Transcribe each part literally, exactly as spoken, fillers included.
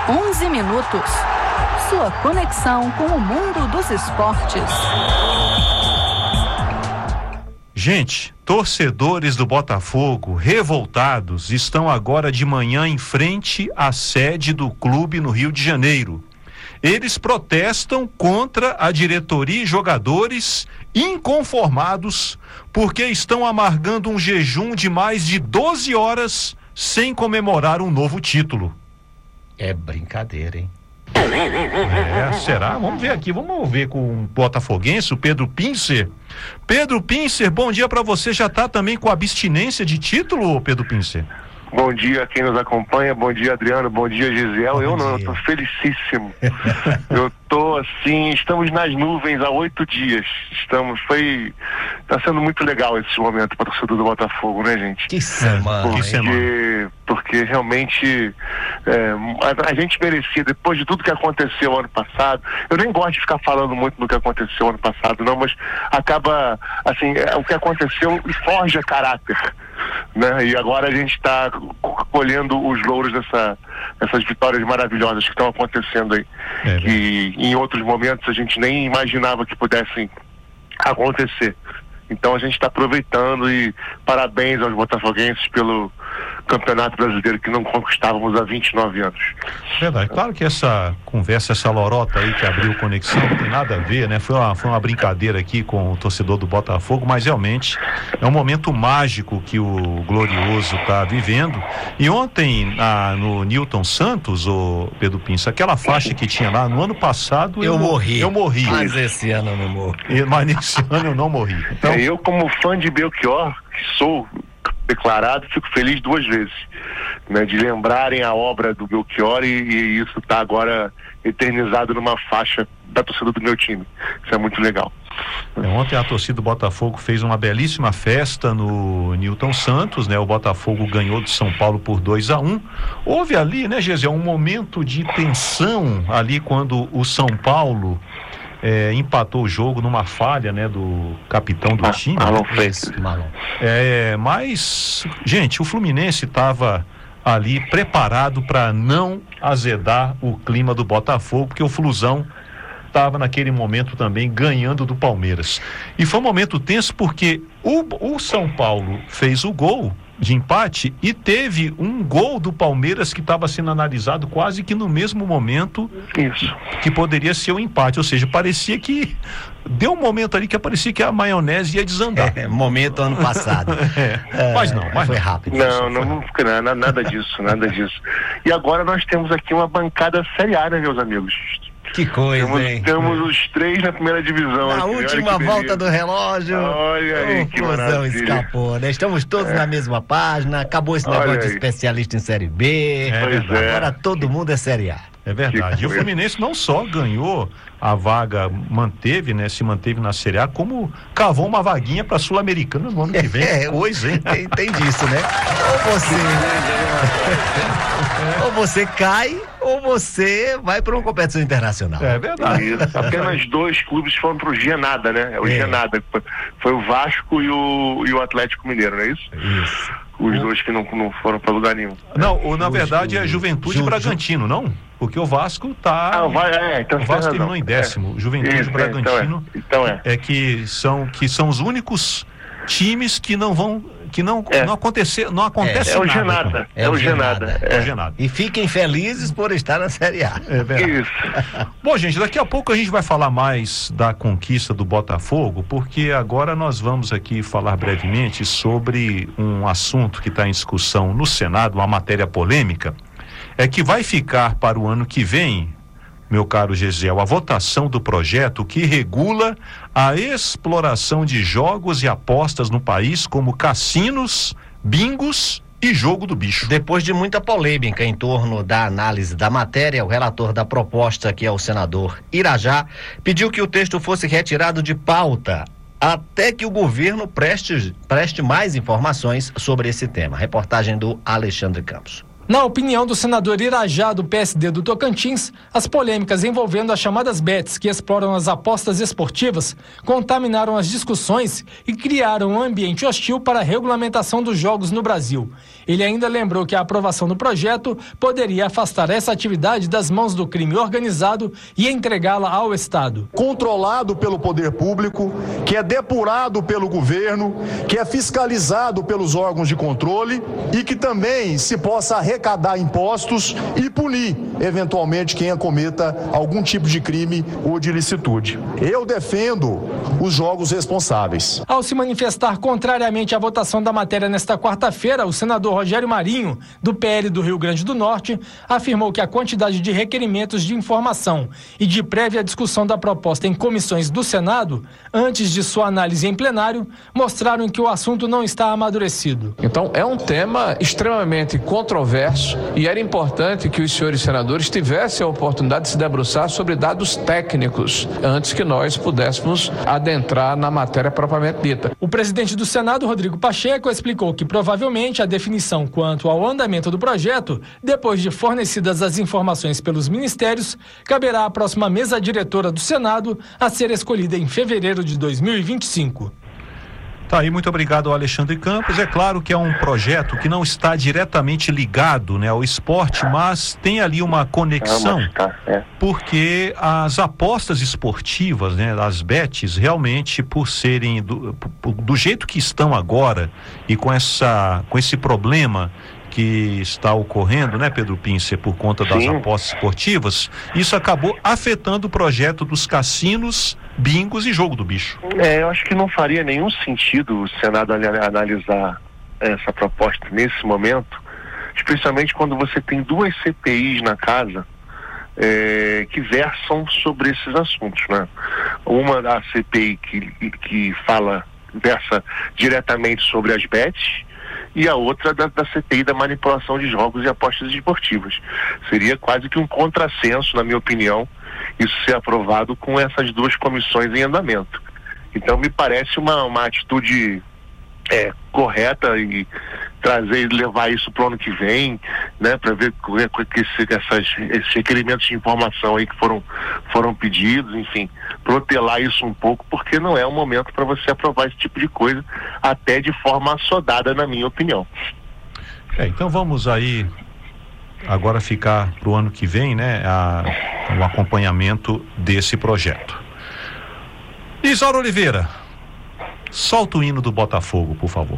onze minutos. Sua conexão com o mundo dos esportes. Gente, torcedores do Botafogo revoltados estão agora de manhã em frente à sede do clube no Rio de Janeiro. Eles protestam contra a diretoria e jogadores inconformados porque estão amargando um jejum de mais de doze horas sem comemorar um novo título. É brincadeira, hein? É, será? Vamos ver aqui, vamos ver com o botafoguense, o Pedro Pincer. Pedro Pincer, bom dia pra você. Já tá também com abstinência de título, Pedro Pincer? Bom dia a quem nos acompanha, bom dia Adriano, bom dia Gisele. Bom eu não, dia. eu tô felicíssimo. Eu tô assim, estamos nas nuvens há oito dias. Estamos, foi, tá sendo muito legal esse momento para o torcedor do Botafogo, né, gente? Que semana, porque, que semana. Porque realmente é, a, a gente merecia, depois de tudo que aconteceu ano passado, eu nem gosto de ficar falando muito do que aconteceu ano passado, não, mas acaba, assim, é, o que aconteceu forja caráter, né? E agora a gente está colhendo os louros dessa, dessas vitórias maravilhosas que estão acontecendo aí, É, que em outros momentos a gente nem imaginava que pudessem acontecer. Então a gente está aproveitando e parabéns aos botafoguenses pelo Campeonato Brasileiro que não conquistávamos há vinte e nove anos. Verdade, claro que essa conversa, essa lorota aí que abriu conexão não tem nada a ver, né? Foi uma, foi uma brincadeira aqui com o torcedor do Botafogo, mas realmente é um momento mágico que o Glorioso está vivendo. E ontem na, no Newton Santos, o Pedro Pinça, aquela faixa que tinha lá no ano passado, Eu, eu morri. Eu morri. Mas esse ano eu não morro. E, mas nesse ano eu não morri. Então, É, eu, como fã de Belchior, que sou declarado, fico feliz duas vezes, né, de lembrarem a obra do Belchior e, e isso está agora eternizado numa faixa da torcida do meu time. Isso é muito legal. É, ontem a torcida do Botafogo fez uma belíssima festa no Newton Santos, né? O Botafogo ganhou do São Paulo por dois a um. Houve ali, né, Gesiel, um momento de tensão ali quando o São Paulo É, empatou o jogo numa falha, né, do capitão do Ah, time. Marlon né? Freitas. Marlon. É, mas, gente, o Fluminense estava ali preparado para não azedar o clima do Botafogo, porque o Flusão estava naquele momento também ganhando do Palmeiras. E foi um momento tenso porque o, o São Paulo fez o gol de empate e teve um gol do Palmeiras que estava sendo analisado quase que no mesmo momento Isso. que poderia ser o um empate, ou seja, parecia que deu um momento ali que parecia que a maionese ia desandar. É, momento ano passado. É, É, mas não, mas foi não. rápido. Não, não, não fica nada, nada disso, nada disso. E agora nós temos aqui uma bancada Série A, né, meus amigos? Que coisa, Temos, hein? temos os três na primeira divisão. Na aqui. Olha última que volta beleza. do relógio, Olha aí, o que Flusão maravilha. escapou, né? Estamos todos na mesma página, acabou esse Olha negócio de aí. especialista em Série B, É Pois verdade. é. agora todo mundo é Série A. É verdade. E o coisa. Fluminense não só ganhou a vaga, manteve, né? Se manteve na Série A, como cavou uma vaguinha para Sul-Americana no ano que vem. É, Coisa, hein? Tem, tem disso, né? Ou você, ou você cai, ou você vai para uma competição internacional. É verdade. Isso. Apenas dois clubes foram pro Gianada, né? O É. Gianada. Foi, foi o Vasco e o, e o Atlético Mineiro, não é isso? Isso. Os dois que não, não foram para lugar nenhum. Não, o, na Ju- verdade é Juventude Ju- Bragantino, não? Porque o Vasco tá. Ah, vai, é, então o você Vasco tem terminou razão. em décimo. É. Juventude Isso, é, Bragantino Então é. Então é. é que são, que são os únicos times que não vão. Que não, É. não acontecer, não acontece É o nada. Genada. É É o o Genada. Genada. É o É. Genada. E fiquem felizes por estar na Série A. É verdade. Isso. Bom, gente, daqui a pouco a gente vai falar mais da conquista do Botafogo, porque agora nós vamos aqui falar brevemente sobre um assunto que está em discussão no Senado, uma matéria polêmica, é que vai ficar para o ano que vem, meu caro Gesiel, a votação do projeto que regula a exploração de jogos e apostas no país, como cassinos, bingos e jogo do bicho. Depois de muita polêmica em torno da análise da matéria, o relator da proposta, que é o senador Irajá, pediu que o texto fosse retirado de pauta até que o governo preste, preste mais informações sobre esse tema. Reportagem do Alexandre Campos. Na opinião do senador Irajá, do P S D do Tocantins, as polêmicas envolvendo as chamadas bets que exploram as apostas esportivas contaminaram as discussões e criaram um ambiente hostil para a regulamentação dos jogos no Brasil. Ele ainda lembrou que a aprovação do projeto poderia afastar essa atividade das mãos do crime organizado e entregá-la ao Estado. Controlado pelo poder público, que é depurado pelo governo, que é fiscalizado pelos órgãos de controle e que também se possa arrecadar impostos e punir, eventualmente, quem cometa algum tipo de crime ou de ilicitude. Eu defendo os jogos responsáveis. Ao se manifestar contrariamente à votação da matéria nesta quarta-feira, o senador Rogério Marinho, do P L do Rio Grande do Norte, afirmou que a quantidade de requerimentos de informação e de prévia discussão da proposta em comissões do Senado, antes de sua análise em plenário, mostraram que o assunto não está amadurecido. Então, é um tema extremamente controverso e era importante que os senhores senadores tivessem a oportunidade de se debruçar sobre dados técnicos antes que nós pudéssemos adentrar na matéria propriamente dita. O presidente do Senado, Rodrigo Pacheco, explicou que provavelmente a definição quanto ao andamento do projeto, depois de fornecidas as informações pelos ministérios, caberá à próxima mesa diretora do Senado a ser escolhida em fevereiro de dois mil e vinte e cinco. Tá aí, muito obrigado ao Alexandre Campos. É claro que é um projeto que não está diretamente ligado, né, ao esporte, mas tem ali uma conexão, porque as apostas esportivas, né, as bets, realmente, por serem do, do jeito que estão agora e com essa, com esse problema que está ocorrendo, né, Pedro Pincer, por conta das Sim. apostas esportivas, isso acabou afetando o projeto dos cassinos, bingos e jogo do bicho. É, eu acho que não faria nenhum sentido o Senado analisar essa proposta nesse momento, especialmente quando você tem duas C P Is na casa é, que versam sobre esses assuntos, né? Uma da C P I que, que fala, versa diretamente sobre as bets, e a outra da, da C P I da manipulação de jogos e apostas esportivas. Seria quase que um contrassenso, na minha opinião, isso ser aprovado com essas duas comissões em andamento. Então me parece uma, uma atitude é, correta e trazer e levar isso para o ano que vem, né, para ver que esse, essas, esses requerimentos de informação aí que foram, foram pedidos, enfim, protelar isso um pouco, porque não é o momento para você aprovar esse tipo de coisa, até de forma assodada, na minha opinião. É, então vamos aí agora ficar para o ano que vem, né, a, o acompanhamento desse projeto. Isaura Oliveira, solta o hino do Botafogo, por favor.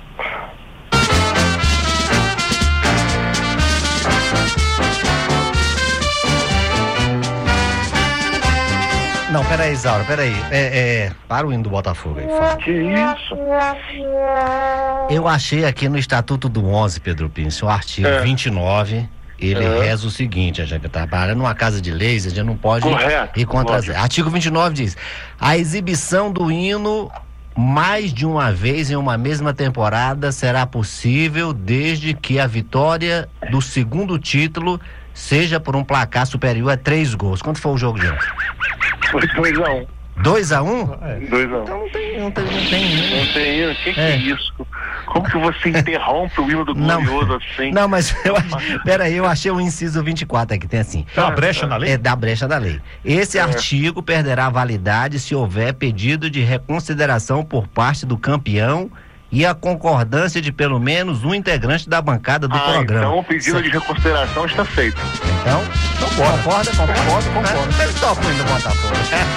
Não, peraí, Isaura, peraí. É, é, para o hino do Botafogo aí, fala. Que isso? Eu achei aqui no Estatuto do onze, Pedro Pince, o artigo é. vinte e nove, ele é. reza o seguinte: a gente trabalha numa casa de leis, a gente não pode Correto, ir contra as... Artigo vinte e nove diz: a exibição do hino mais de uma vez em uma mesma temporada será possível desde que a vitória do segundo título seja por um placar superior a três gols. Quanto foi o jogo de ontem? Foi dois a um. dois a um? dois a um. Então não tem, não tem, não tem hino. Não tem hino? O que, que é. é isso? Como que você interrompe o hino do glorioso assim? Não, mas eu, peraí, eu achei o inciso vinte e quatro aqui, tem assim. Dá uma brecha na lei? É, da brecha da lei. Esse é. artigo perderá validade se houver pedido de reconsideração por parte do campeão e a concordância de pelo menos um integrante da bancada do ah, programa. Então o pedido de reconsideração está feito. Então, então bora. Concorda, concorda? Concordo, concordo. Mas topa o hino do Botafogo.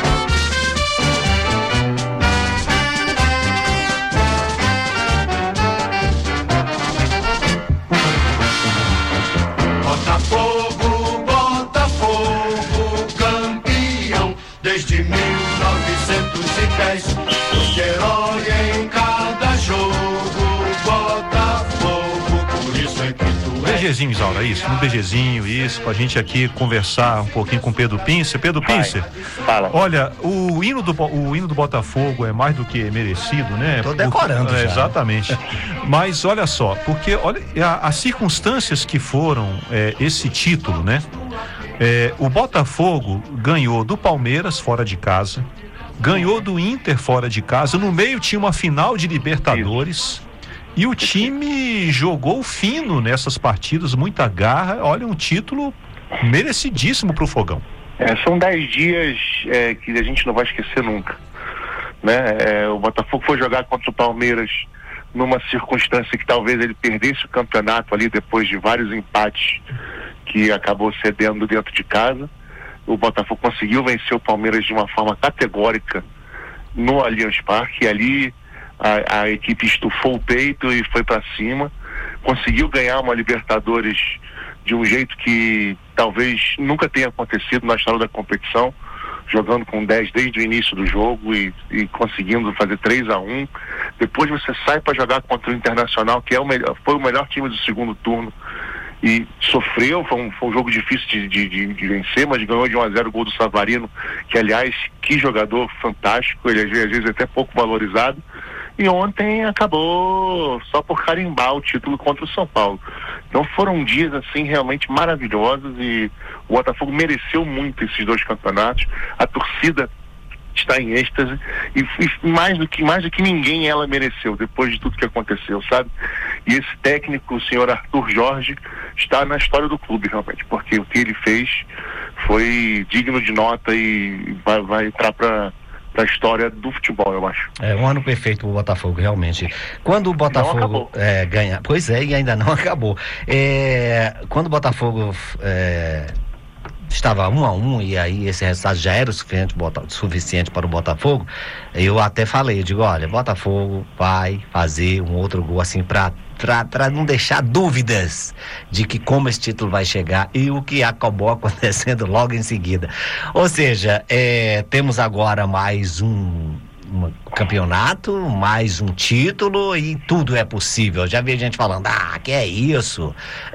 Botafogo, Botafogo, campeão desde mil novecentos e dez. O herói em cada jogo, Botafogo, por isso é que tu és. BGzinho, Isaura, isso, no BGzinho, isso, pra gente aqui conversar um pouquinho com o Pedro Pincer. Pedro Pincer, fala. Olha, o hino, do, o hino do Botafogo é mais do que merecido, né? Tô decorando é, já. Exatamente. Mas olha só, porque olha a, as circunstâncias que foram é, esse título, né? É, o Botafogo ganhou do Palmeiras fora de casa, ganhou do Inter fora de casa, no meio tinha uma final de Libertadores. Isso. E o time jogou fino nessas partidas, muita garra. Olha, um título merecidíssimo para o Fogão. É, são dez dias é, que a gente não vai esquecer nunca, né? É, o Botafogo foi jogar contra o Palmeiras numa circunstância que talvez ele perdesse o campeonato ali depois de vários empates que acabou cedendo dentro de casa. O Botafogo conseguiu vencer o Palmeiras de uma forma categórica no Allianz Parque, e ali a, a equipe estufou o peito e foi para cima, conseguiu ganhar uma Libertadores de um jeito que talvez nunca tenha acontecido na história da competição, jogando com dez desde o início do jogo e, e conseguindo fazer três a um. Depois você sai para jogar contra o Internacional, que é o melhor, foi o melhor time do segundo turno, e sofreu. Foi um, foi um jogo difícil de, de, de, de vencer, mas ganhou de um a zero o gol do Savarino, que aliás, que jogador fantástico, ele às vezes é até pouco valorizado. E ontem acabou só por carimbar o título contra o São Paulo. Então foram dias assim realmente maravilhosos, e o Botafogo mereceu muito esses dois campeonatos. A torcida está em êxtase e, e mais do que mais do que ninguém ela mereceu, depois de tudo que aconteceu, sabe? E esse técnico, o senhor Arthur Jorge, está na história do clube realmente, porque o que ele fez foi digno de nota e vai, vai entrar para da história do futebol, eu acho. É um ano perfeito pro Botafogo, realmente. Quando o Botafogo é, ganha, pois é, e ainda não acabou. É, quando o Botafogo é, estava um a um, e aí esse resultado já era o suficiente, suficiente para o Botafogo, eu até falei, eu digo, olha, Botafogo vai fazer um outro gol assim para para não deixar dúvidas de que como esse título vai chegar, e o que acabou acontecendo logo em seguida. Ou seja, é, temos agora mais um, um campeonato, mais um título, e tudo é possível. Já vi gente falando, ah, que é isso?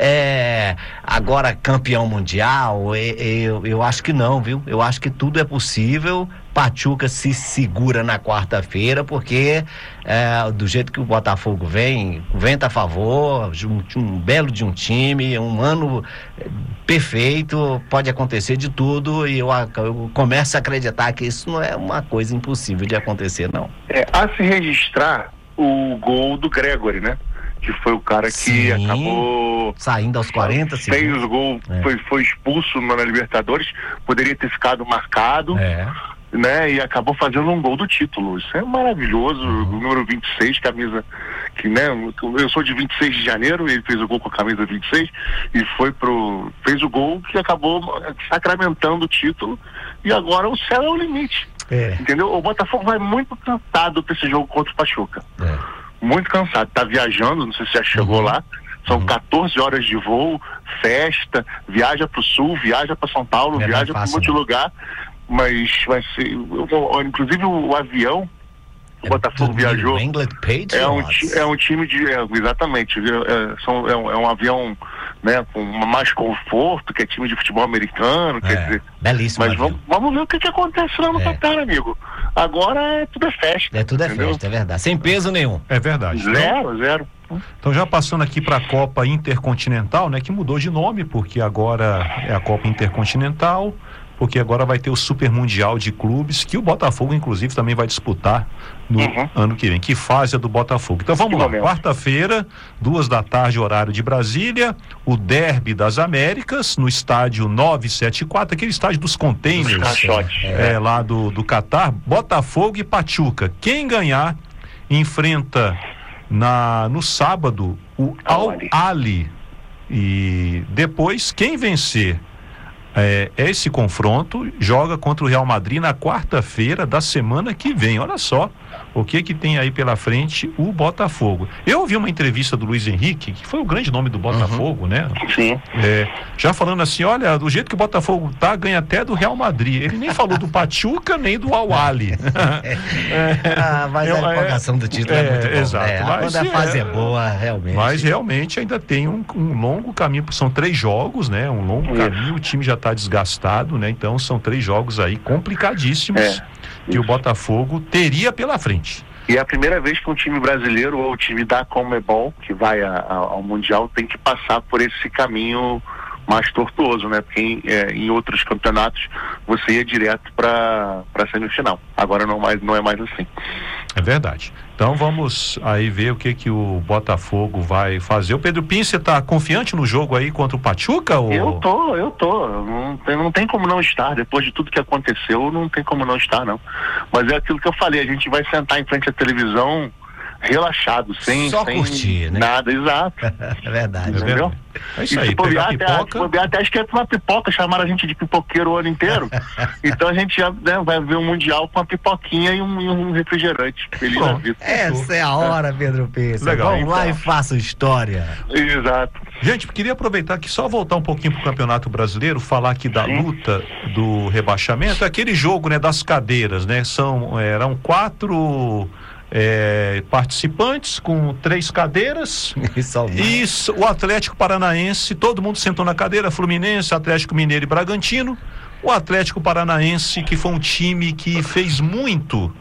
É, agora campeão mundial? Eu, eu acho que não, viu? Eu acho que tudo é possível. Pachuca se segura na quarta-feira, porque é, do jeito que o Botafogo vem, venta a favor, um, um belo de um time, um ano perfeito, pode acontecer de tudo, e eu, eu começo a acreditar que isso não é uma coisa impossível de acontecer, não. É, a se registrar o gol do Gregory, né? Que foi o cara que Sim, acabou saindo aos quarenta segundos. Fez o gol, é. foi, foi expulso na Libertadores, poderia ter ficado marcado. É. Né, e acabou fazendo um gol do título. Isso é maravilhoso. Uhum. O número vinte e seis, camisa que, né, eu sou de vinte e seis de janeiro, ele fez o gol com a camisa vinte e seis e foi pro fez o gol que acabou sacramentando o título, e agora o céu é o limite. É. Entendeu? O Botafogo vai muito cansado para esse jogo contra o Pachuca. É. Muito cansado. Tá viajando, não sei se já chegou uhum. lá. São uhum. catorze horas de voo, festa, viaja pro sul, viaja para São Paulo, é viaja para um monte de lugar. Mas vai ser, inclusive o, o avião, o Botafogo viajou, é um, é um time de, é, exatamente, é, são, é, um, é um avião, né, com mais conforto, que é time de futebol americano, é, quer dizer, belíssimo. Mas vamos, vamos ver o que, que acontece lá no é. Qatar, amigo. Agora é, tudo é festa. É tudo é entendeu? Festa, é verdade, sem peso nenhum. É verdade. Zero, zero. Então, já passando aqui para a Copa Intercontinental, né, que mudou de nome, porque agora é a Copa Intercontinental, porque agora vai ter o Super Mundial de Clubes, que o Botafogo, inclusive, também vai disputar no uhum. ano que vem. Que fase é do Botafogo? Então vamos que lá, quarta-feira, duas da tarde, horário de Brasília, o Derby das Américas, no estádio novecentos e setenta e quatro, aquele estádio dos containers, é, lá do, do Catar, Botafogo e Pachuca. Quem ganhar enfrenta na, no sábado o Al-Ahly, e depois quem vencer É, esse confronto joga contra o Real Madrid na quarta-feira da semana que vem. Olha só o que que tem aí pela frente o Botafogo. Eu ouvi uma entrevista do Luiz Henrique, que foi o grande nome do Botafogo, uhum. né? Sim. É, já falando assim, olha, do jeito que o Botafogo tá, ganha até do Real Madrid. Ele nem falou do Pachuca, nem do Al-Ahly. é, ah, mas a empolgação do título é, é muito bom. Exato. Né? Mas, quando a fase é, é boa, realmente. Mas realmente ainda tem um, um longo caminho, são três jogos, né? Um longo Isso. caminho, o time já tá desgastado, né? Então são três jogos aí complicadíssimos é, que o Botafogo teria pela frente. E é a primeira vez que um time brasileiro ou o time da Conmebol, que vai a, a, ao Mundial, tem que passar por esse caminho mais tortuoso, né? Porque em, é, em outros campeonatos você ia direto para para semifinal. Agora não, mais, não é mais assim. É verdade. Então vamos aí ver o que que o Botafogo vai fazer. O Pedro Pinho, você está confiante no jogo aí contra o Pachuca? Ou... Eu tô, eu tô. Não tem, não tem como não estar. Depois de tudo que aconteceu, não tem como não estar, não. Mas é aquilo que eu falei, a gente vai sentar em frente à televisão relaxado, sem, Só sem curtir, né? nada, exato. É verdade. Entendeu? É isso E aí, se bobear, pegar até, pipoca... se bobear, até acho que é uma pipoca, chamaram a gente de pipoqueiro o ano inteiro. Então a gente já, né, vai ver um Mundial com uma pipoquinha e um, e um refrigerante. Feliz da vida. Essa é a hora, Pedro Pêssego. Legal. Vamos lá Então. e faça história. Exato. Gente, queria aproveitar aqui, só voltar um pouquinho pro Campeonato Brasileiro, falar aqui da Sim. luta do rebaixamento, aquele jogo, né, das cadeiras, né, são, eram quatro é, participantes com três cadeiras, Isso, e o Atlético Paranaense, todo mundo sentou na cadeira, Fluminense, Atlético Mineiro e Bragantino, o Atlético Paranaense, que foi um time que fez muito,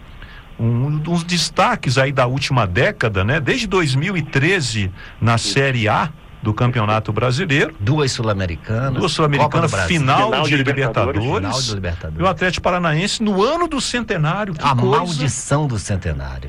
um dos destaques aí da última década, né, desde dois mil e treze na Série A do Campeonato Brasileiro, duas sul-americanas, duas sul-americanas, Copa do Brasil, final, Final de de Libertadores, Libertadores. final de Libertadores. e o Atlético Paranaense no ano do centenário, que A coisa, maldição do centenário.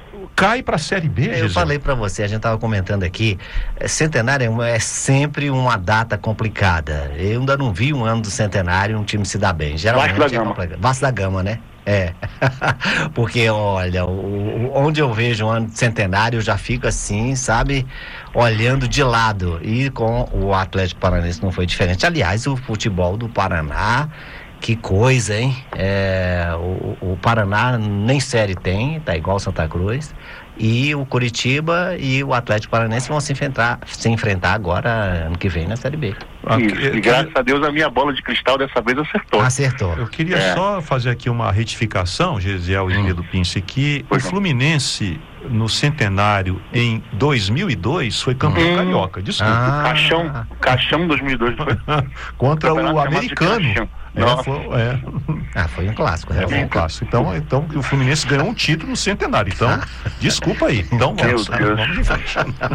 cai pra Série B. Eu Gisele. falei pra você, a gente tava comentando aqui, é, centenário é, uma- é sempre uma data complicada. Eu ainda não vi um ano do centenário um time se dar bem. Geralmente Vasco da é Gama. complicado. Vasco da Gama, né? É. Porque, olha, o, o- onde eu vejo um ano de centenário, eu já fico assim, sabe, olhando de lado. E com o Atlético Paranaense não foi diferente. Aliás, o futebol do Paraná, que coisa, hein? É, o, o Paraná nem série tem, tá igual Santa Cruz. E o Curitiba e o Atlético Paranaense vão se enfrentar, se enfrentar agora, ano que vem, na Série B. Aqui, Isso. E graças a Deus a minha bola de cristal dessa vez acertou. Acertou. eu queria É. só fazer aqui uma retificação, Gesiel e Hum. Pedro Pince, que Pois o não. Fluminense no centenário em dois mil e dois foi campeão Hum. carioca, desculpa, Ah. Caixão, Caixão dois mil e dois, não foi? contra Campeonato o chamado de americano. Caixão. É, Nossa. foi, é, Ah, foi um clássico, é, foi um realmente. clássico. Então, então o Fluminense ganhou um título no centenário. Então, desculpa aí. Então vamos, Meu Deus. vamos em frente.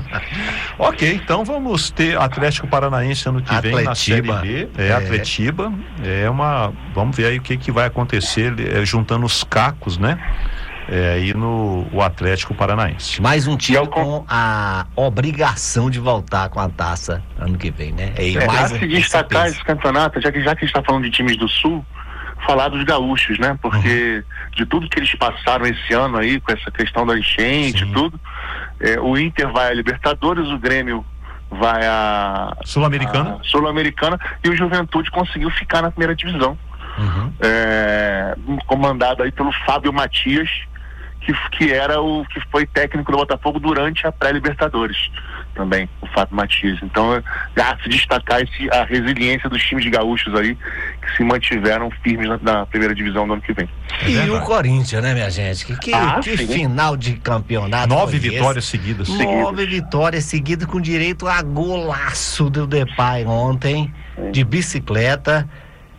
Ok, então vamos ter Atlético Paranaense ano que vem na Série Atletiba. B. É, É. Atletiba. É uma. Vamos ver aí o que, que vai acontecer, é, juntando os cacos, né? É, aí no o Atlético Paranaense. Mais um time E ao com a obrigação de voltar com a taça ano que vem, né? E É, mais pra um- se destacar esse esse campeonato, já que, já que a gente está falando de times do Sul, falar dos gaúchos, né? Porque de tudo que eles passaram esse ano aí, com essa questão da enchente Sim. e tudo, é, o Inter vai a Libertadores, o Grêmio vai a, Sul-Americana? a Sul-Americana e o Juventude conseguiu ficar na primeira divisão. Uhum. É, comandado aí pelo Fábio Matias, que, que era o que foi técnico do Botafogo durante a pré-Libertadores também, o Fábio Matias. Então, é, a se destacar esse, a resiliência dos times gaúchos aí, que se mantiveram firmes na, na primeira divisão do ano que vem. É E verdade. o Corinthians, né, minha gente? Que, que, Ah, que sim. final de campeonato. Nove foi vitórias esse? seguidas. Nove vitórias seguidas com direito a golaço do Depay ontem, de bicicleta.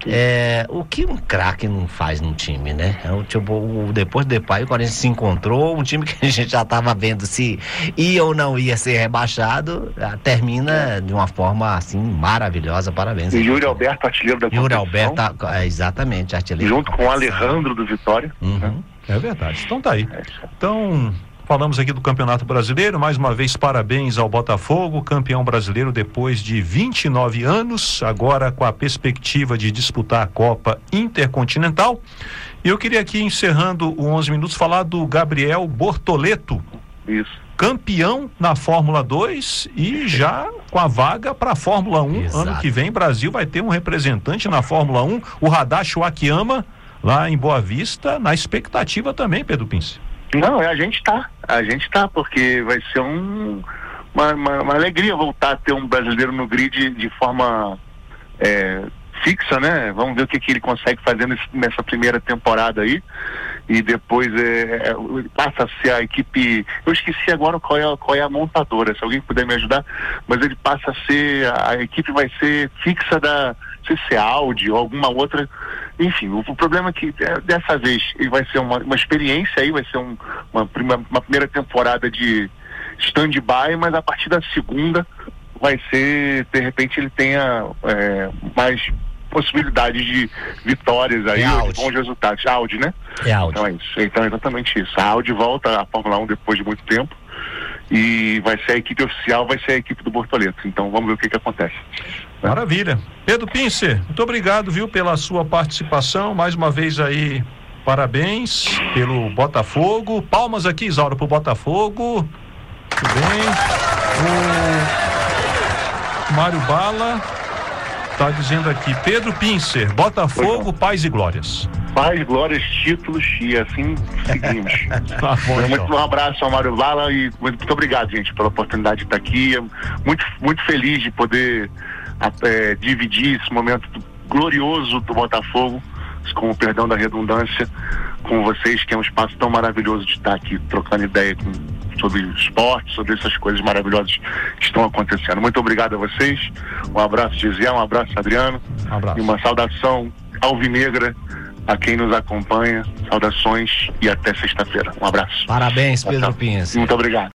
É, o que um craque não faz num time, né? É o, tipo, o, depois do Depay, o Corinthians se encontrou, um time que a gente já estava vendo se ia ou não ia ser rebaixado, ah, termina de uma forma assim maravilhosa. Parabéns. E Yuri Alberto, artilheiro da Yuri competição, Alberto, é, exatamente, artilheiro. junto da com o competição. Alejandro do Vitória. Uhum. É verdade. Então tá aí. Então, falamos aqui do Campeonato Brasileiro. Mais uma vez, parabéns ao Botafogo, campeão brasileiro depois de vinte e nove anos, agora com a perspectiva de disputar a Copa Intercontinental. E eu queria aqui, encerrando o onze minutos, falar do Gabriel Bortoleto, Isso. campeão na Fórmula dois e já com a vaga para a Fórmula um. Exato. Ano que vem, Brasil vai ter um representante na Fórmula um, o Radashi Wakiyama, lá em Boa Vista, na expectativa também, Pedro Pince. Não, é, a gente tá. A gente tá, porque vai ser um, uma, uma, uma alegria voltar a ter um brasileiro no grid de forma é, fixa, né? Vamos ver o que, que ele consegue fazer nesse, nessa primeira temporada aí. E depois é, é, passa a ser a equipe. Eu esqueci agora qual é, qual é a montadora, se alguém puder me ajudar, mas ele passa a ser. A equipe vai ser fixa da C C Audi ou alguma outra. Enfim, o, o problema é que é, dessa vez ele vai ser uma, uma experiência aí, vai ser um, uma, prima, uma primeira temporada de stand-by, mas a partir da segunda vai ser, de repente ele tenha é, mais possibilidades de vitórias aí, É ou de bons resultados. Audi, né? É Audi. Então é isso. Então é exatamente isso. A Audi volta à Fórmula um depois de muito tempo e vai ser a equipe oficial, vai ser a equipe do Bortoleto. Então vamos ver o que que acontece. Maravilha. Pedro Pincer, muito obrigado, viu, pela sua participação. Mais uma vez aí, parabéns pelo Botafogo. Palmas aqui, Isaura, pro Botafogo. Muito bem. O Mário Bala tá dizendo aqui, Pedro Pincer, Botafogo, paz e glórias. Paz, glórias, títulos e assim seguimos. Tá bom, então. Muito um abraço ao Mário Bala e muito, muito obrigado, gente, pela oportunidade de estar aqui. Muito, muito feliz de poder é, dividir esse momento glorioso do Botafogo, com o perdão da redundância, com vocês, que é um espaço tão maravilhoso de estar aqui trocando ideia com, sobre esporte, sobre essas coisas maravilhosas que estão acontecendo. Muito obrigado a vocês. Um abraço, Gisele, um abraço, Adriano. Um abraço. E uma saudação alvinegra a quem nos acompanha. Saudações e até sexta-feira. Um abraço. Parabéns, Pedro Pincer. Muito obrigado.